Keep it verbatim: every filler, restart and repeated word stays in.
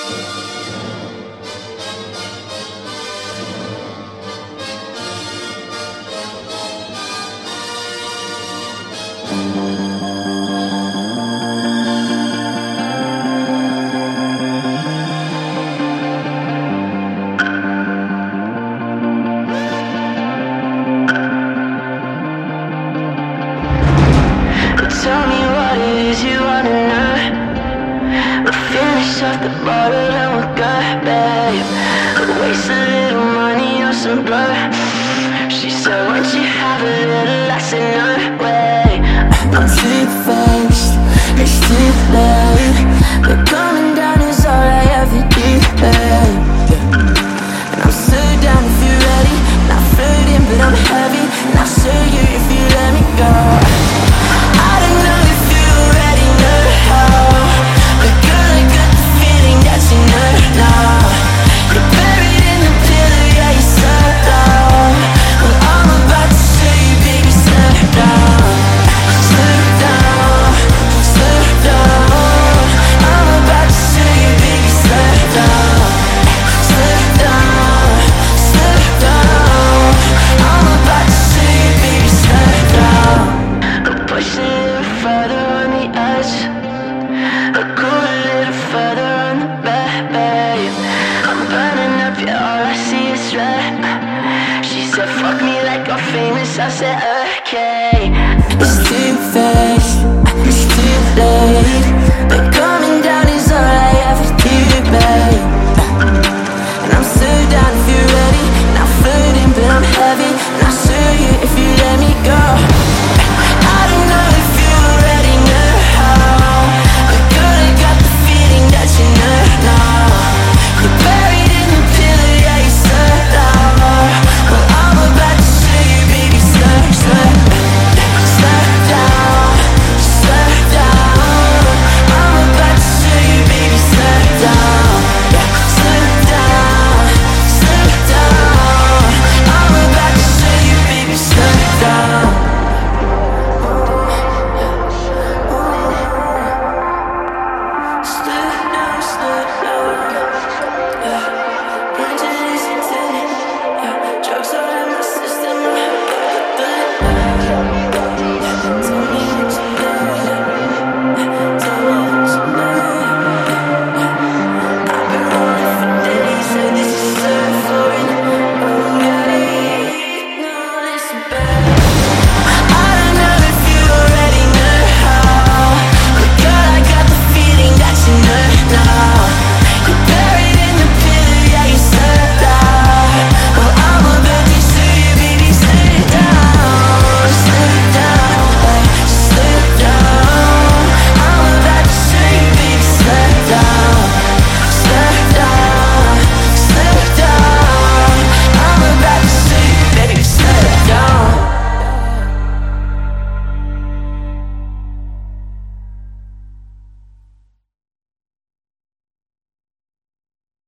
Tell me what it is you wanna know. We'll finish off the bottle and we'll go, babe. We'll waste a little money on some blow. She said, won't you have a little? I said, no way. I'm too faced, it's too late. We're gone.